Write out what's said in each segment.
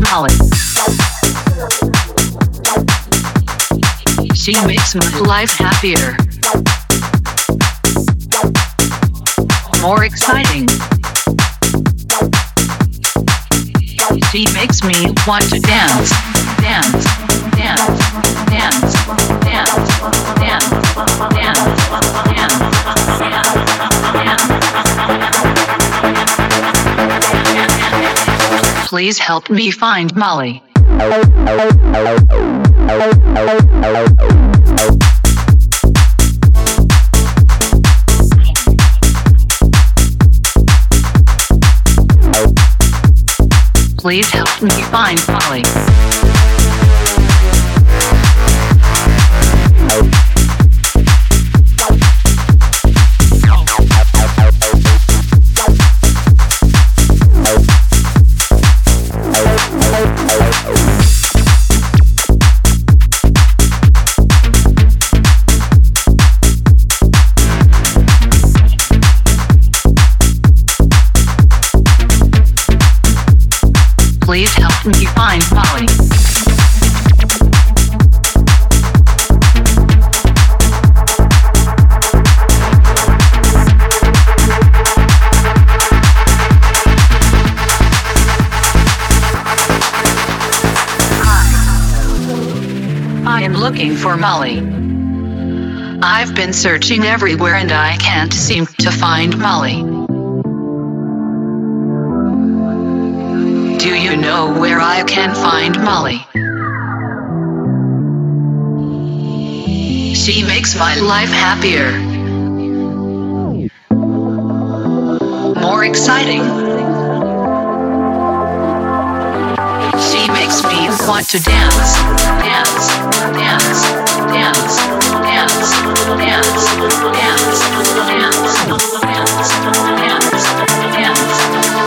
Molly. She makes my life happier, more exciting. She makes me want to dance, dance, dance, dance, dance, dance, dance, dance, dance. Please help me find Molly. Please help me find Molly. Please help me find Molly. I am looking for Molly. I've been searching everywhere and I can't seem to find Molly. Do you know where I can find Molly? She makes my life happier, more exciting. She makes me want to dance, dance, dance, dance, dance, dance, dance, dance, dance, dance, dance,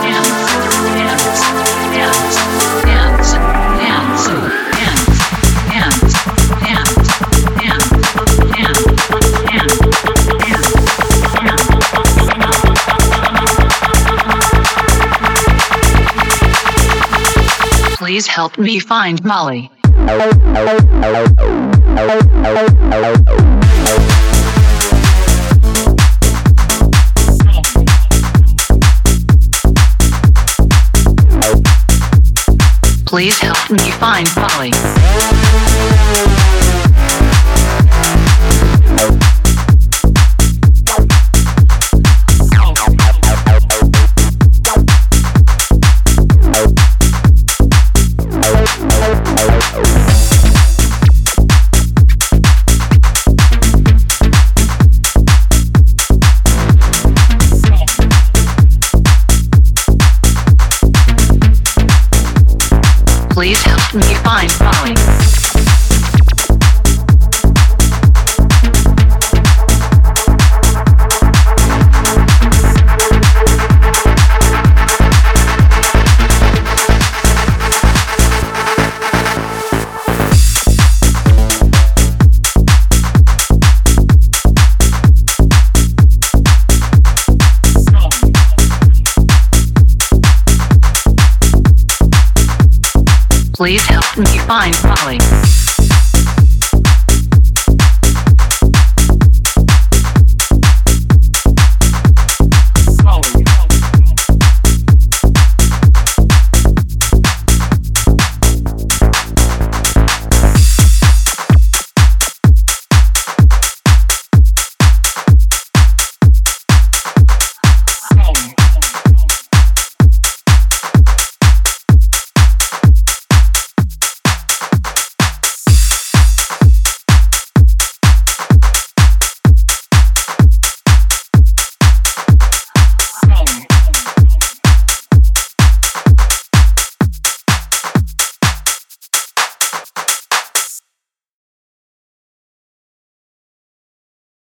Please help me find Molly. Please help me find Molly. Please help me find Molly. Please help me find Molly.